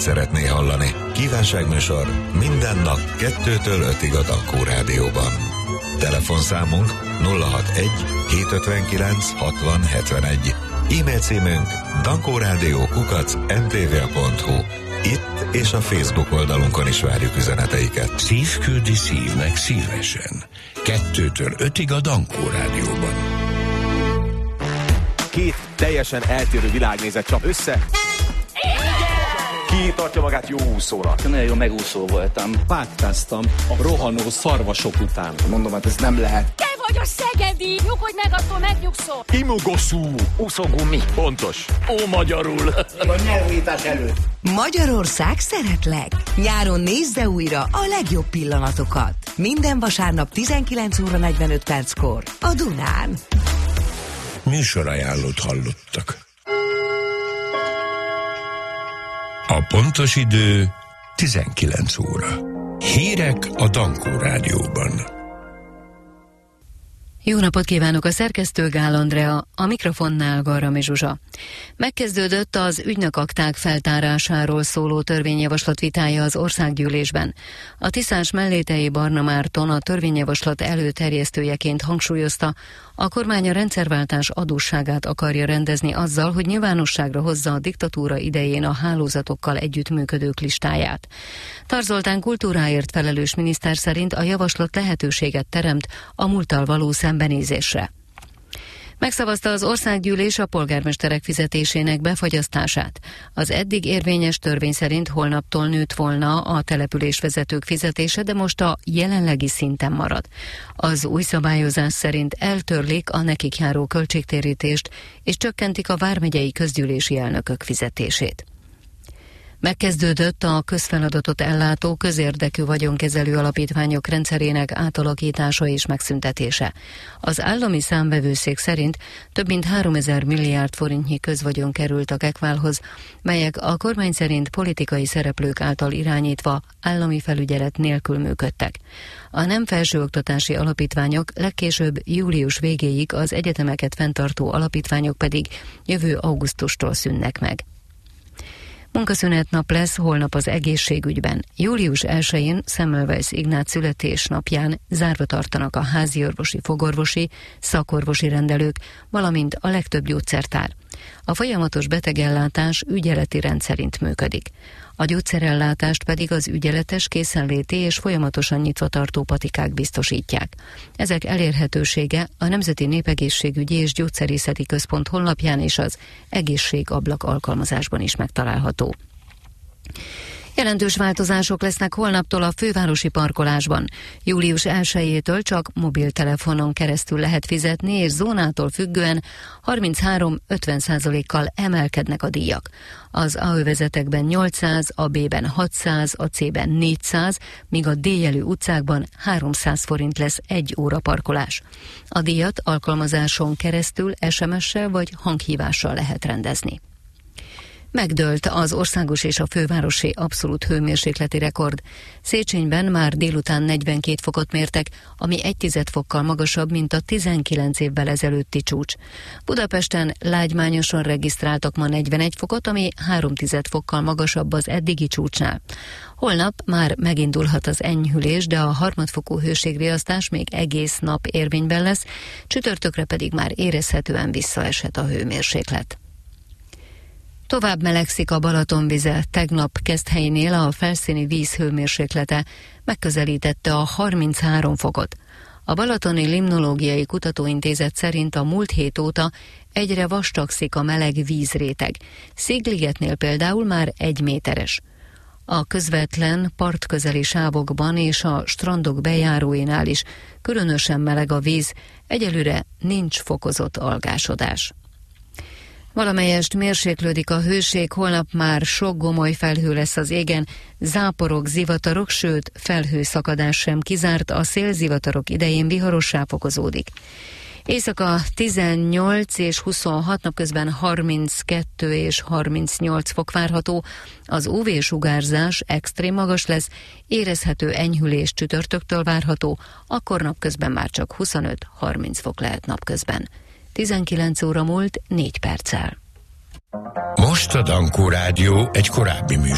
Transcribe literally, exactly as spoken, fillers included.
szeretné hallani. Kívánságműsor minden nap kettőtől ötig a Dankó Rádióban. Telefonszámunk nulla hatvanegy hétszázötvenkilenc hatvan hetvenegy. E-mail címünk dankórádió kukac em té vé pont hu. Itt és a Facebook oldalunkon is várjuk üzeneteiket. Szív küldi szívnek szívesen. Kettőtől ötig a Dankó Rádióban. Két teljesen eltérő világnézet csap össze. Ki tartja magát jó úszónak? Nagyon jó megúszó voltam. Pátkáztam a rohanó szarvasok után. Mondom, hát ez nem lehet. Te vagy a szegedi! Nyugodj meg, attól megnyugszol! Imogoszú! Úszógumi. Pontos. Ó, magyarul. A nyelvítás előtt. Magyarország szeretlek! Nyáron nézze újra a legjobb pillanatokat. Minden vasárnap tizenkilenc óra negyvenöt perckor a Dunán. Műsorajánlót hallottak. A pontos idő tizenkilenc óra. Hírek a Dankó Rádióban. Jó napot kívánok, a szerkesztő Gál Andrea, a mikrofonnál Garrami Zsuzsa. Megkezdődött az ügynökakták feltárásáról szóló törvényjavaslat vitája az országgyűlésben. A Tiszás Mellétei Barna Márton a törvényjavaslat előterjesztőjeként hangsúlyozta, a kormány a rendszerváltás adósságát akarja rendezni azzal, hogy nyilvánosságra hozza a diktatúra idején a hálózatokkal együttműködők listáját. Tar Zoltán kultúráért felelős miniszter szerint a javaslat lehetőséget teremt a múlttal való szembenézésre. Megszavazta az országgyűlés a polgármesterek fizetésének befagyasztását. Az eddig érvényes törvény szerint holnaptól nőtt volna a településvezetők fizetése, de most a jelenlegi szinten marad. Az új szabályozás szerint eltörlik a nekik járó költségtérítést, és csökkentik a vármegyei közgyűlési elnökök fizetését. Megkezdődött a közfeladatot ellátó közérdekű vagyonkezelő alapítványok rendszerének átalakítása és megszüntetése. Az állami számvevőszék szerint több mint háromezer milliárd forintnyi közvagyon került a Kekválhoz, melyek a kormány szerint politikai szereplők által irányítva állami felügyelet nélkül működtek. A nem felsőoktatási alapítványok legkésőbb július végéig, az egyetemeket fenntartó alapítványok pedig jövő augusztustól szűnnek meg. Munkaszünetnap lesz holnap az egészségügyben. július elsején Semmelweis Ignác születésnapján zárva tartanak a háziorvosi, fogorvosi, szakorvosi rendelők, valamint a legtöbb gyógyszertár. A folyamatos betegellátás ügyeleti rend szerint működik. A gyógyszerellátást pedig az ügyeletes, készenléti és folyamatosan nyitva tartó patikák biztosítják. Ezek elérhetősége a Nemzeti Népegészségügyi és Gyógyszerészeti Központ honlapján és az Egészségablak alkalmazásban is megtalálható. Jelentős változások lesznek holnaptól a fővárosi parkolásban. július elsejétől csak mobiltelefonon keresztül lehet fizetni, és zónától függően harminchárom-ötven százalékkal emelkednek a díjak. Az A övezetekben nyolcszáz, a B-ben hatszáz, a C-ben négyszáz, míg a D-jelű utcákban háromszáz forint lesz egy óra parkolás. A díjat alkalmazáson keresztül es em es-sel vagy hanghívással lehet rendezni. Megdőlt az országos és a fővárosi abszolút hőmérsékleti rekord. Széchenyben már délután negyvenkét fokot mértek, ami egy tized fokkal magasabb, mint a tizenkilenc évvel ezelőtti csúcs. Budapesten lágymányosan regisztráltak ma negyvenegy fokot, ami három tized fokkal magasabb az eddigi csúcsnál. Holnap már megindulhat az enyhülés, de a harmadfokú hőségriasztás még egész nap érvényben lesz, csütörtökre pedig már érezhetően visszaeshet a hőmérséklet. Tovább melegszik a Balatonvize. Tegnap Keszthelynél a felszíni víz hőmérséklete megközelítette a harminchárom fokot. A Balatoni Limnológiai Kutatóintézet szerint a múlt hét óta egyre vastagszik a meleg vízréteg. Szigligetnél például már egy méteres. A közvetlen partközeli sávokban és a strandok bejáróinál is különösen meleg a víz, egyelőre nincs fokozott algásodás. Valamelyest mérséklődik a hőség, holnap már sok gomoly felhő lesz az égen, záporok, zivatarok, sőt felhőszakadás sem kizárt, a szélzivatarok idején viharossá fokozódik. Éjszaka tizennyolc és huszonhat, napközben harminckettő és harmincnyolc fok várható, az ú vé-sugárzás extrém magas lesz, érezhető enyhülés csütörtöktől várható, akkor napközben már csak huszonöt-harminc fok lehet napközben. tizenkilenc óra múlt négy perccel. Most a Dankó Rádió egy korábbi műsor